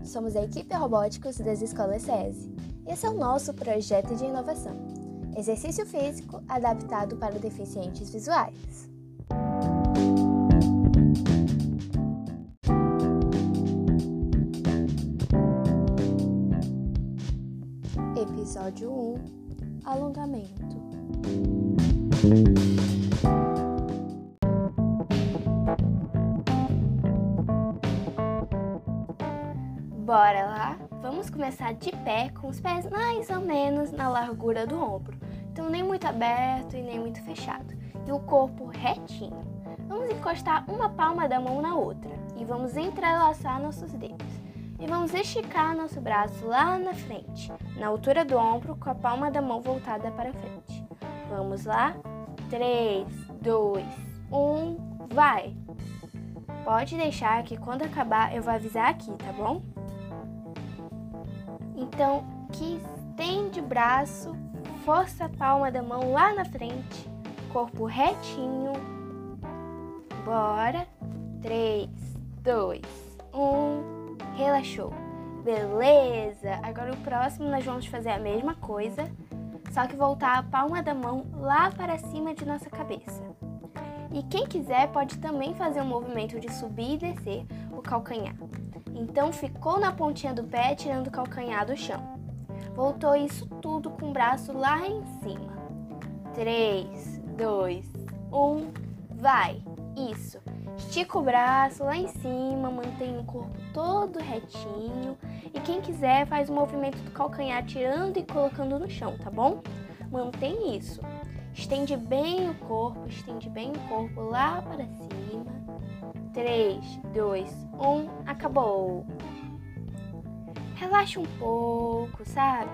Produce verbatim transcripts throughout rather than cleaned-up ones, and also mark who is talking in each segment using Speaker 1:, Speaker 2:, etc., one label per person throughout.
Speaker 1: somos a equipe Robóticos das escolas SESI. Esse é o nosso projeto de inovação, exercício físico adaptado para deficientes visuais. Episódio um. Alongamento. Bora lá? Vamos começar de pé, com os pés mais ou menos na largura do ombro. Então nem muito aberto e nem muito fechado. E o corpo retinho. Vamos encostar uma palma da mão na outra. E vamos entrelaçar nossos dedos. E vamos esticar nosso braço lá na frente, na altura do ombro, com a palma da mão voltada para frente. Vamos lá? três, dois, um, vai! Pode deixar que quando acabar eu vou avisar aqui, tá bom? Então, que estende o braço, força a palma da mão lá na frente, corpo retinho. Bora! três, dois, um... Relaxou. Beleza! Agora o próximo nós vamos fazer a mesma coisa, só que voltar a palma da mão lá para cima de nossa cabeça. E quem quiser pode também fazer um movimento de subir e descer o calcanhar. Então ficou na pontinha do pé, tirando o calcanhar do chão. Voltou isso tudo com o braço lá em cima. três, dois, um, vai! Isso! Estica o braço lá em cima, mantém o corpo todo retinho. E quem quiser faz o movimento do calcanhar tirando e colocando no chão, tá bom? Mantém isso. Estende bem o corpo, estende bem o corpo lá para cima. três, dois, um, acabou. Relaxa um pouco, sabe?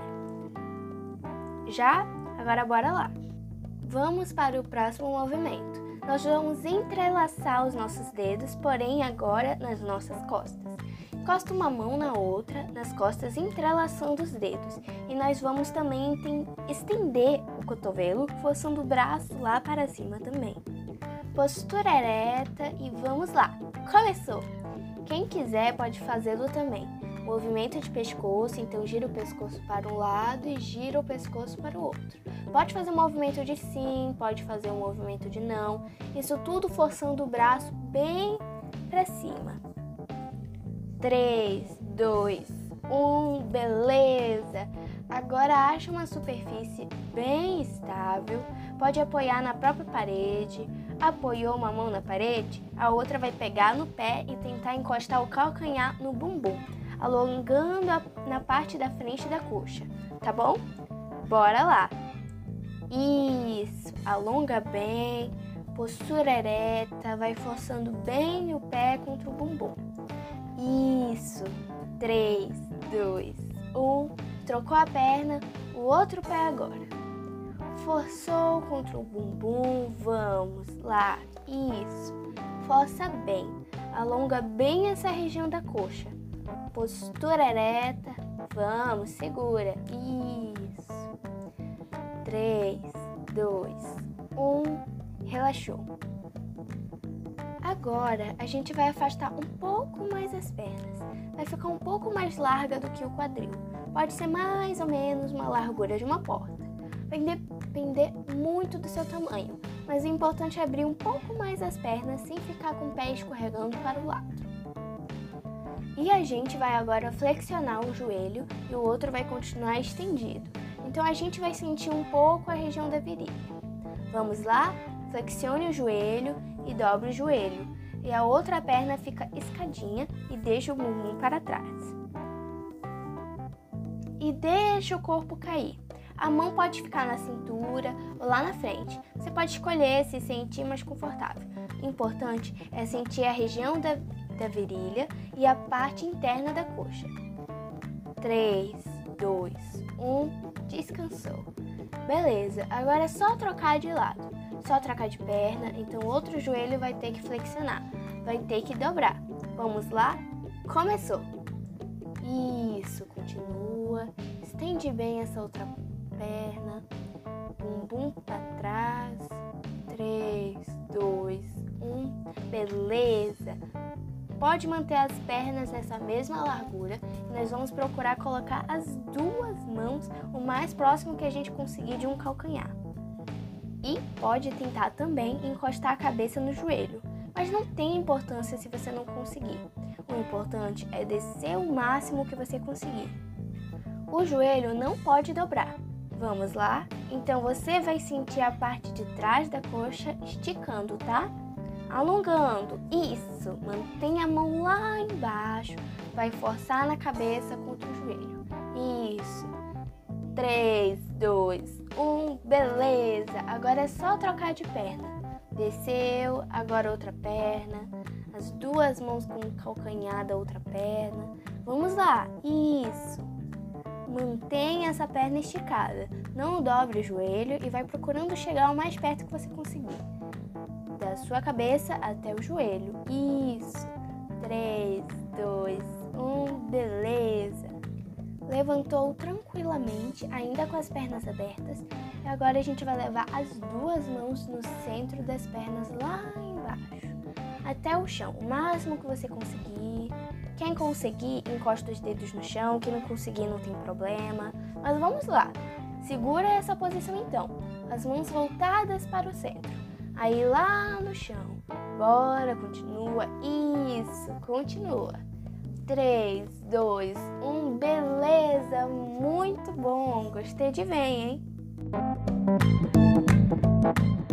Speaker 1: Já? Agora bora lá. Vamos para o próximo movimento. Nós vamos entrelaçar os nossos dedos, porém agora nas nossas costas. Encosta uma mão na outra, nas costas, entrelaçando os dedos. E nós vamos também estender o cotovelo, forçando o braço lá para cima também. Postura ereta e vamos lá. Começou! Quem quiser pode fazê-lo também. Movimento de pescoço, então gira o pescoço para um lado e gira o pescoço para o outro. Pode fazer um movimento de sim, pode fazer um movimento de não. Isso tudo forçando o braço bem para cima. três, dois, um, beleza! Agora acha uma superfície bem estável. Pode apoiar na própria parede. Apoiou uma mão na parede, a outra vai pegar no pé e tentar encostar o calcanhar no bumbum, alongando a, na parte da frente da coxa, tá bom? Bora lá! Isso! Alonga bem, postura ereta, vai forçando bem o pé contra o bumbum. Isso! três, dois, um, trocou a perna, o outro pé agora. Forçou contra o bumbum, vamos lá, isso, força bem, alonga bem essa região da coxa, postura ereta, vamos, segura, isso, três, dois, um, relaxou. Agora a gente vai afastar um pouco mais as pernas, vai ficar um pouco mais larga do que o quadril, pode ser mais ou menos uma largura de uma porta. Vai depender muito do seu tamanho, mas o importante é abrir um pouco mais as pernas sem ficar com o pé escorregando para o lado. E a gente vai agora flexionar o joelho e o outro vai continuar estendido. Então a gente vai sentir um pouco a região da virilha. Vamos lá? Flexione o joelho e dobre o joelho. E a outra perna fica escadinha e deixa o bumbum para trás. E deixa o corpo cair. A mão pode ficar na cintura ou lá na frente. Você pode escolher se sentir mais confortável. O importante é sentir a região da, da virilha e a parte interna da coxa. três, dois, um, descansou. Beleza, agora é só trocar de lado. Só trocar de perna, então o outro joelho vai ter que flexionar. Vai ter que dobrar. Vamos lá? Começou! Isso, continua. Estende bem essa outra perna, bumbum para trás, três, dois, um, beleza, Pode manter as pernas nessa mesma largura. Nós vamos procurar colocar as duas mãos o mais próximo que a gente conseguir de um calcanhar. E pode tentar também encostar a cabeça no joelho, mas não tem importância se você não conseguir. O importante é descer o máximo que você conseguir. O joelho não pode dobrar. Vamos lá? Então você vai sentir a parte de trás da coxa esticando, tá? Alongando. Isso. Mantenha a mão lá embaixo. Vai forçar na cabeça contra o joelho. Isso. três, dois, um. Beleza. Agora é só trocar de perna. Desceu. Agora outra perna. As duas mãos com o calcanhar da outra perna. Vamos lá. Isso. Mantenha essa perna esticada. Não dobre o joelho e vai procurando chegar o mais perto que você conseguir. Da sua cabeça até o joelho. Isso. três, dois, um. Beleza. Levantou tranquilamente, ainda com as pernas abertas. E agora a gente vai levar as duas mãos no centro das pernas lá embaixo. Até o chão, o máximo que você conseguir. Quem conseguir, encosta os dedos no chão. Quem não conseguir, não tem problema. Mas vamos lá. Segura essa posição então. As mãos voltadas para o centro. Aí lá no chão. Bora, continua. Isso, continua. três, dois, um. Beleza, muito bom. Gostei de ver, hein?